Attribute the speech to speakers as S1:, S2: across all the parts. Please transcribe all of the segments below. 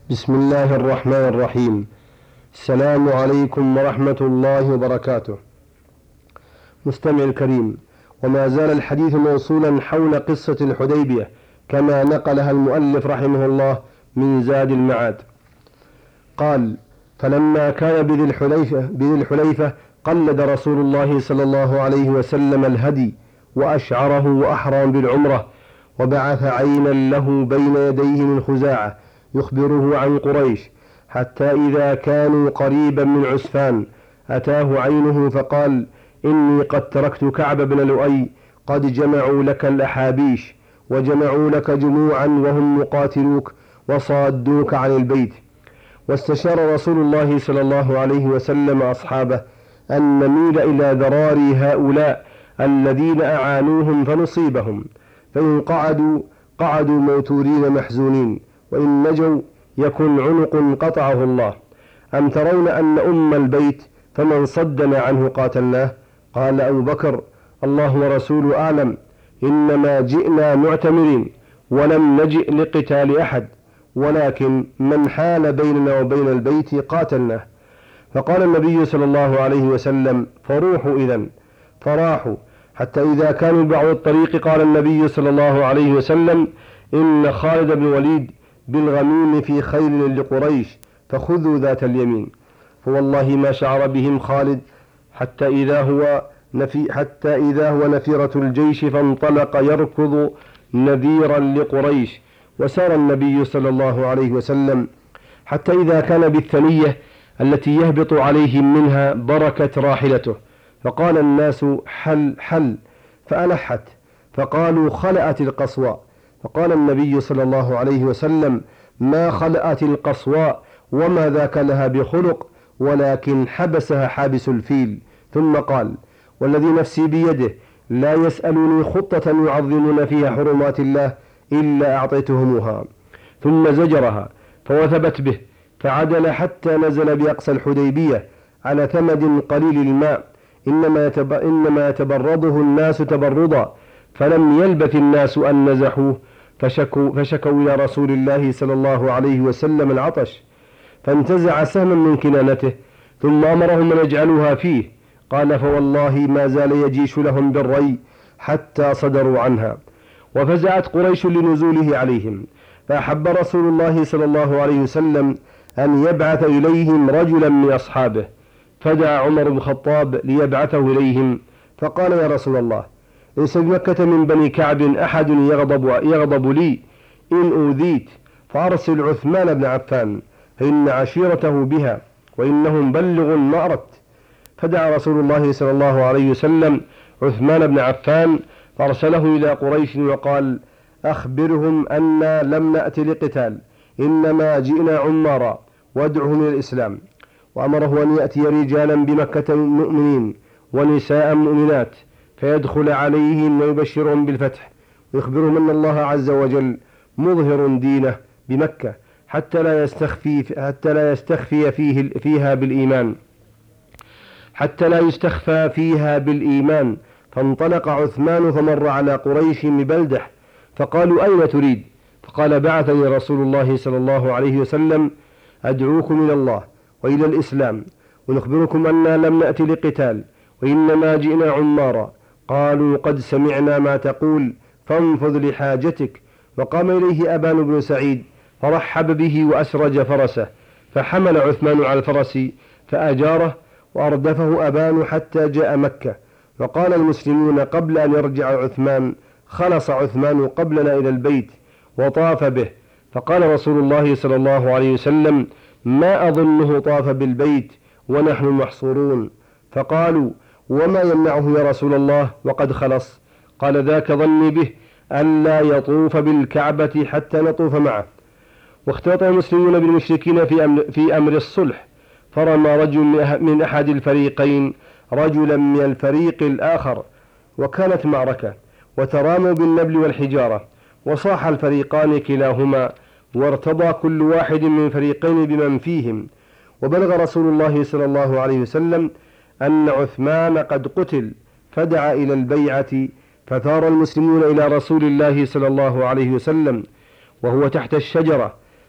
S1: بسم الله الرحمن الرحيم. السلام عليكم ورحمة الله وبركاته. مستمع الكريم، وما زال الحديث موصولا حول قصة الحديبية كما نقلها المؤلف رحمه الله من زاد المعاد. قال: فلما كان بذي الحليفة قلد رسول الله صلى الله عليه وسلم الهدي وأشعره وأحرم بالعمرة، وبعث عينا له بين يديه من خزاعة يخبره عن قريش، حتى إذا كانوا قريبا من عسفان أتاه عينه فقال: إني قد تركت كعب بن لؤي قد جمعوا لك الأحابيش، وجمعوا لك جموعا وهم يقاتلوك وصادوك عن البيت. واستشار رسول الله صلى الله عليه وسلم أصحابه أن نميل إلى ذراري هؤلاء الذين أعانوهم فنصيبهم، فإن قعدوا موتورين محزونين، وإن نجوا يكن عنق قطعه الله. أم ترون أن البيت فمن صدنا عنه قاتلناه؟ قال أبو بكر: الله ورسوله أعلم، إنما جئنا معتمرين ولم نجئ لقتال أحد، ولكن من حال بيننا وبين البيت قاتلناه. فقال النبي صلى الله عليه وسلم: فروحوا إذن. فراحوا حتى إذا كانوا بعض الطريق قال النبي صلى الله عليه وسلم: إن خالد بن الوليد بالغميم في خيل لقريش، فخذوا ذات اليمين. فوالله ما شعر بهم خالد حتى إذا هو نفيرة الجيش، فانطلق يركض نذيرا لقريش. وسار النبي صلى الله عليه وسلم حتى إذا كان بالثنية التي يهبط عليهم منها بركت راحلته، فقال الناس: حل حل، فألحت، فقالوا: خلأت القصواء. فقال النبي صلى الله عليه وسلم: ما خلأت القصواء، وما ذاك لها بخلق، ولكن حبسها حابس الفيل. ثم قال: والذي نفسي بيده لا يسألني خطة يعظمون فيها حرمات الله إلا أعطيتهمها. ثم زجرها فوثبت به، فعدل حتى نزل بأقصى الحديبية على ثمد قليل الماء، إنما يتبرضه الناس تبرضا، فلم يلبث الناس أن نزحوه، فشكوا إلى رسول الله صلى الله عليه وسلم العطش، فانتزع سهما من كنانته، ثم أمرهم أن يجعلوها فيه. قال: فوالله ما زال يجيش لهم بالري حتى صدروا عنها. وفزعت قريش لنزوله عليهم، فأحب رسول الله صلى الله عليه وسلم أن يبعث إليهم رجلا من أصحابه، فدعا عمر بن الخطاب ليبعثه إليهم، فقال: يا رسول الله، ليس بمكة من بني كعب أحد يغضب لي إن أوذيت، فأرسل عثمان بن عفان، فإن عشيرته بها، وإنهم بلغ ما أردت. فدعا رسول الله صلى الله عليه وسلم عثمان بن عفان، فأرسله إلى قريش وقال: أخبرهم أننا لم نأتي لقتال، إنما جئنا عمارا، وادعهم إلى الإسلام. وأمره أن يأتي رجالا بمكة مؤمنين ونساء مؤمنات، فيدخل عليهم ويبشرهم بالفتح، ويخبرهم أن الله عز وجل مظهر دينه بمكة حتى لا يستخفى فيها بالإيمان. فانطلق عثمان فمر على قريش ببلدح، فقالوا: أين تريد؟ فقال: بعثني رسول الله صلى الله عليه وسلم أدعوكم إلى الله وإلى الإسلام، ونخبركم أننا لم نأتي لقتال، وإنما جئنا عمارا. قالوا: قد سمعنا ما تقول، فانفذ لحاجتك. وقام إليه أبان بن سعيد فرحب به وأسرج فرسه، فحمل عثمان على الفرس فأجاره، وأردفه أبان حتى جاء مكة. وقال المسلمون قبل أن يرجع عثمان: خلص عثمان قبلنا إلى البيت وطاف به. فقال رسول الله صلى الله عليه وسلم: ما أظنه طاف بالبيت ونحن محصورون. فقالوا: وما يمنعه يا رسول الله وقد خلص؟ قال: ذاك ظني به ألا يطوف بالكعبة حتى نطوف معه. واختلط المسلمون بالمشركين في أمر الصلح، فرمى رجل من أحد الفريقين رجلا من الفريق الآخر، وكانت معركة، وتراموا بالنبل والحجارة، وصاح الفريقان كلاهما، وارتضى كل واحد من فريقين بمن فيهم. وبلغ رسول الله صلى الله عليه وسلم أن عثمان قد قتل، فدعا إلى البيعة، فثار المسلمون إلى رسول الله صلى الله عليه وسلم وهو تحت الشجرة،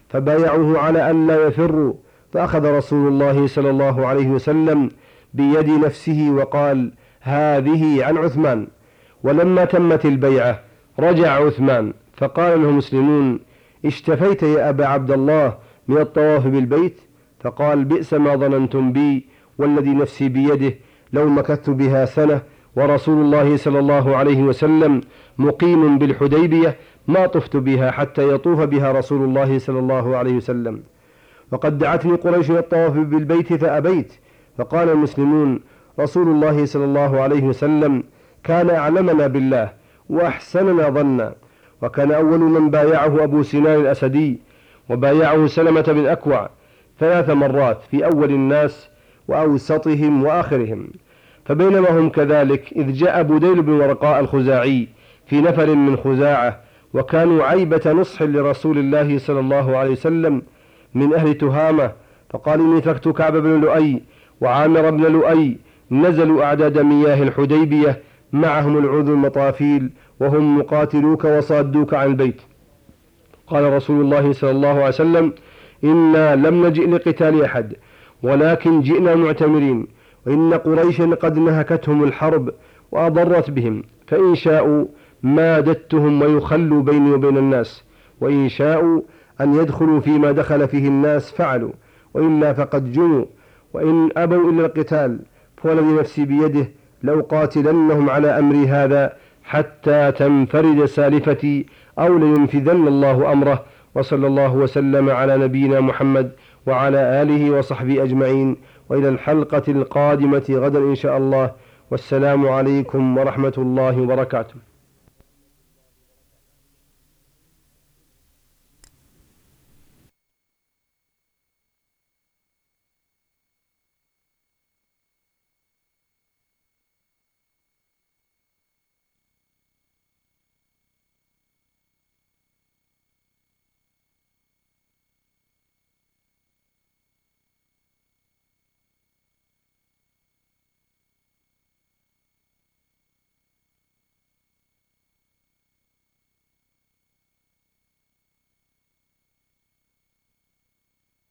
S1: فبايعوه على أن لا يفروا، فأخذ رسول الله صلى الله عليه وسلم بيد نفسه وقال: هذه عن عثمان. ولما تمت البيعة رجع عثمان، فقال له المسلمون: اشتفيت يا أبا عبد الله من الطواف بالبيت؟ فقال: بئس ما ظننتم بي، والذي نفسي بيده لو مكثت بها سنة ورسول الله صلى الله عليه وسلم مقيم بالحديبية ما طفت بها حتى يطوف بها رسول الله صلى الله عليه وسلم. وقد دعتني قريش الطواف بالبيت فأبيت. فقال المسلمون: رسول الله صلى الله عليه وسلم كان أعلمنا بالله وأحسننا ظنا، وكان أول من بايعه أبو سنان الأسدي، وبايعه سلمة بن أكوع 3 مرات في أول الناس وأوسطهم وآخرهم. فبينما هم كذلك إذ جاء بديل بن ورقاء الخزاعي في نفر من خزاعة، وكانوا عيبة نصح لرسول الله صلى الله عليه وسلم من أهل تهامة، فقال: إني تركت كعب بن لؤي وعامر بن لؤي، نزلوا أعداد مياه الحديبية معهم العذر المطافيل، وهم مقاتلوك وصادوك عن البيت. قال رسول الله صلى الله عليه وسلم: إنا لم نجئ لقتال أحد، ولكن جئنا معتمرين، وإن قريشا قد نهكتهم الحرب وأضرت بهم، فإن شاءوا مادتهم ويخلوا بيني وبين الناس، وإن شاءوا أن يدخلوا فيما دخل فيه الناس فعلوا، وإلا فقد جنوا، وإن أبوا إلا القتال فوالذي نفسي بيده لأقاتلنهم على أمري هذا حتى تنفرد سالفتي أو لينفذن الله أمره. وصلى الله وسلم على نبينا محمد وعلى آله وصحبه أجمعين، وإلى الحلقة القادمة غدا إن شاء الله، والسلام عليكم ورحمة الله وبركاته.